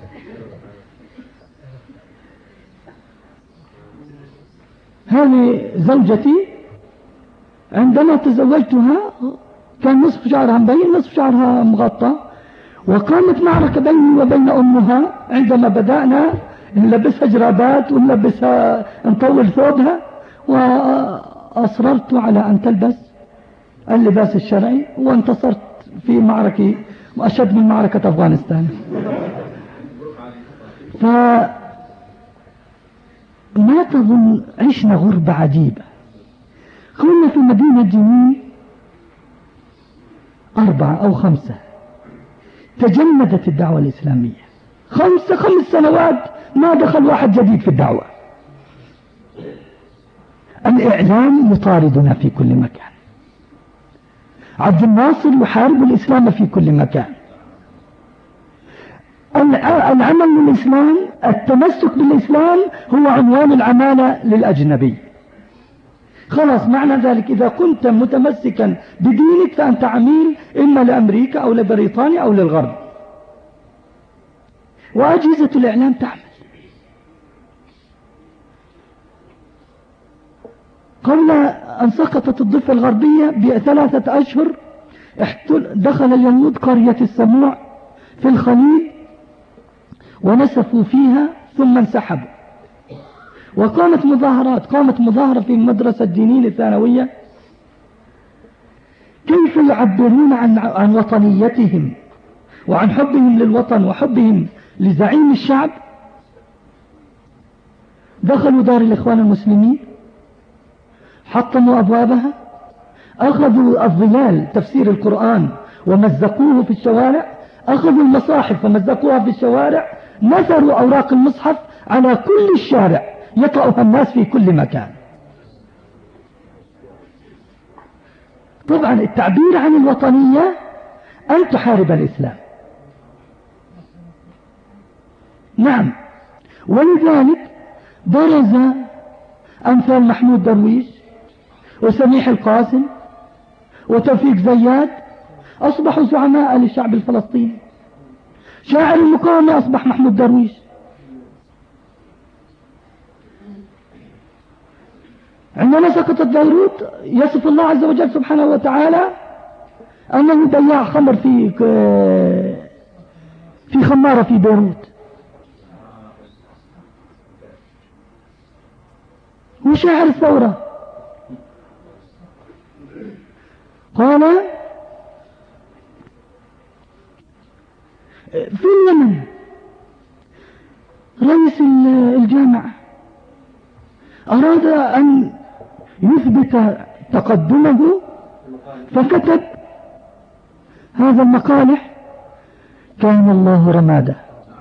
Speaker 2: هذه زوجتي عندما تزوجتها كان نصف شعرها مبين نصف شعرها مغطى، وقامت معركة بيني وبين أمها عندما بدأنا نلبسها جرابات ونلبسها نطول ثوبها، وأصررت على أن تلبس اللباس الشرعي، وانتصرت في معركة أشد من معركة أفغانستان. فما تظن عشنا غربة عجيبة. كنا في مدينة جنين 4 أو 5 تجمدت الدعوة الإسلامية، 5 سنوات ما دخل واحد جديد في الدعوة. الإعلام يطاردنا في كل مكان، عبد الناصر يحارب الإسلام في كل مكان. العمل للإسلام، التمسك بالإسلام هو عنوان العمالة للأجنبي. خلاص، معنى ذلك إذا كنت متمسكا بدينك فأنت عميل إما لأمريكا أو لبريطانيا أو للغرب. وأجهزة الإعلام تعمل. قبل أن سقطت الضفة الغربية ب3 أشهر دخل اليهود قرية السموع في الخليل ونسفوا فيها ثم انسحبوا، وقامت مظاهرة في مدرسة جنين الثانوية كي كيف يعبرون عن وطنيتهم وعن حبهم للوطن وحبهم لزعيم الشعب. دخلوا دار الإخوان المسلمين، حطموا أبوابها، أخذوا الظلال تفسير القرآن ومزقوه في الشوارع، أخذوا المصاحف ومزقوها في الشوارع، نثروا أوراق المصحف على كل الشارع يقرأها الناس في كل مكان. طبعا التعبير عن الوطنية أن تحارب الإسلام. نعم، ولذلك برز أمثال محمود درويش وسميح القاسم وتوفيق زياد، أصبحوا زعماء للشعب الفلسطيني. شاعر المقاومة أصبح محمود درويش. عندما سقطت بيروت يصف الله عز وجل سبحانه وتعالى أنه بياع خمر في خمارة في بيروت. وشاعر الثورة قال في اليمن رئيس الجامعة أراد أن يثبت تقدمه فكتب هذا المقالح: كان الله رمادا،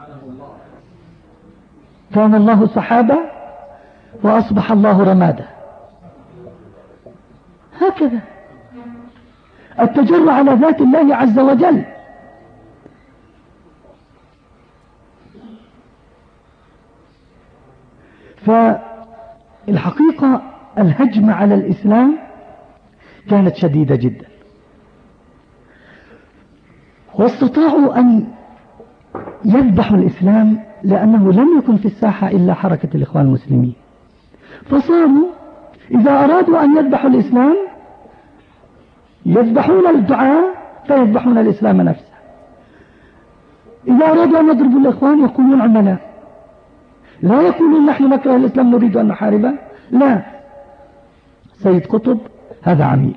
Speaker 2: كان الله سحابا وأصبح الله رمادا. هكذا التجرع على ذات الله عز وجل. فالحقيقة الهجمة على الإسلام كانت شديدة جدا، واستطاعوا أن يذبحوا الإسلام لأنه لم يكن في الساحة إلا حركة الإخوان المسلمين. فصاروا إذا أرادوا أن يذبحوا الإسلام يذبحون الدعاء فيذبحون الإسلام نفسه. إذا أرادوا أن يضربوا الإخوان يقولون عملاء، لا يقولون نحن نكره الإسلام نريد أن نحاربه، لا، سيد قطب هذا عميل.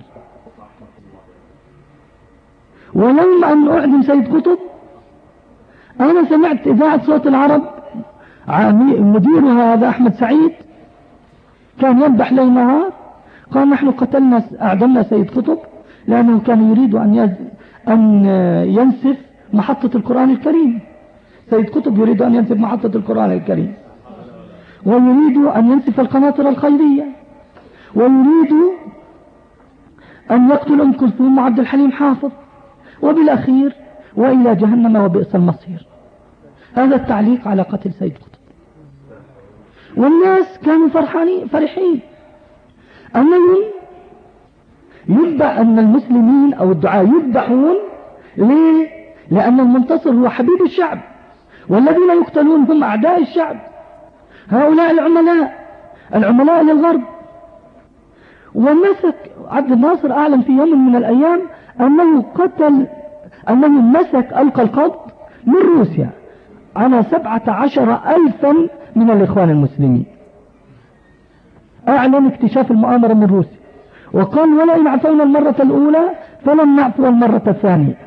Speaker 2: ولوم أن أعدم سيد قطب، أنا سمعت إذاعة صوت العرب مديرها هذا أحمد سعيد كان ينبح ليل نهار، قال نحن قتلنا أعدمنا سيد قطب لأنه كان يريد أن ينسف محطة القرآن الكريم. سيد قطب يريد أن ينسف محطة القرآن الكريم، ويريد أن ينسف القناطر الخيرية، ويريد أن يقتل أم كلثوم وعبد الحليم حافظ، وبالأخير وإلى جهنم وبئس المصير. هذا التعليق على قتل سيد قطب. والناس كانوا فرحين أنهم أن المسلمين أو الدعاة يذبحون. ليه؟ لأن المنتصر هو حبيب الشعب، والذين يقتلون هم أعداء الشعب. هؤلاء العملاء للغرب. ومسك عبد الناصر أعلن في يوم من الأيام أنه مسك ألقى القبض من روسيا على 17,000 من الإخوان المسلمين. أعلن اكتشاف المؤامرة من روسيا، وقال ولئن عفونا المرة الأولى فلن نعفو المرة الثانية.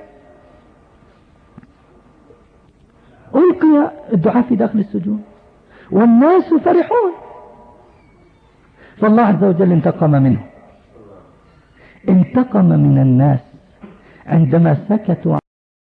Speaker 2: ألقي الدعاة في داخل السجون والناس فرحون، فالله عز وجل انتقم منهم، انتقم من الناس عندما سكتوا